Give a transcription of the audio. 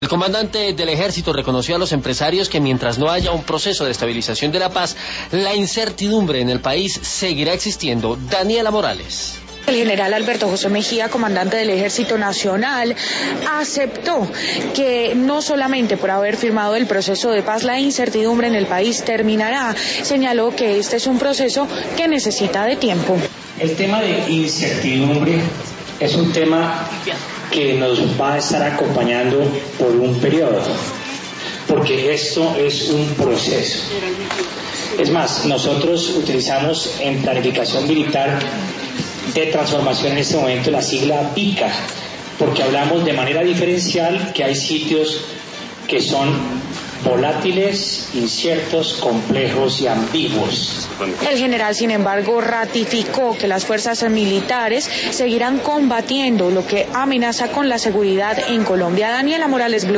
El comandante del ejército reconoció a los empresarios que mientras no haya un proceso de estabilización de la paz, la incertidumbre en el país seguirá existiendo. Daniela Morales. El general Alberto José Mejía, comandante del Ejército Nacional, aceptó que no solamente por haber firmado el proceso de paz la incertidumbre en el país terminará. Señaló que este es un proceso que necesita de tiempo. El tema de incertidumbre es un tema que nos va a estar acompañando por un periodo, porque esto es un proceso. Es más, nosotros utilizamos en planificación militar de transformación en este momento la sigla PICA, porque hablamos de manera diferencial que hay sitios que son volátiles, inciertos, complejos y ambiguos. El general, sin embargo, ratificó que las fuerzas militares seguirán combatiendo lo que amenaza con la seguridad en Colombia. Daniela Morales, Blue.